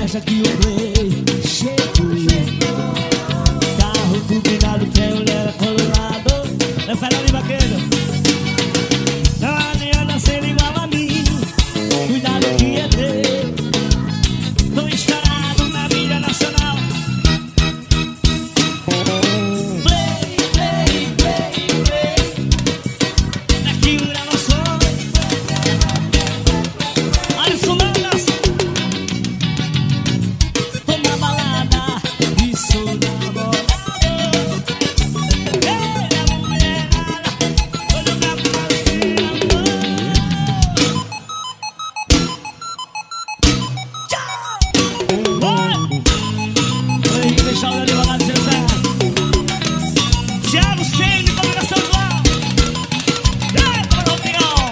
festa que o play chegou. Carro turbinado, tem mulher a todo lado. Espera ali, vaqueiro. Não adianta ser igual a mim. Cuidado que é teu. Tô estourado na mídia nacional. Play, play, play, play. Daqui gravações. Olha o Sumanas. Tô na balada e sou namorado. Ei, a mulherada, tô jogando assim, amor. Tchau! Oi, deixa eu devagar de Zezé. Thiago Ceni, combinação igual. Ei, para o Pinhão.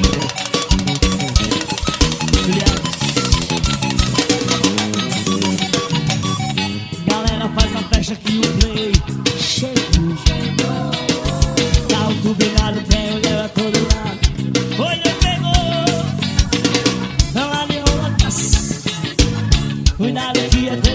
Galera, faz a festa que o play chegou. Carro turbinado, tem mulher a todo lado. Olha, pegou. Não há nenhuma. Cuidado que é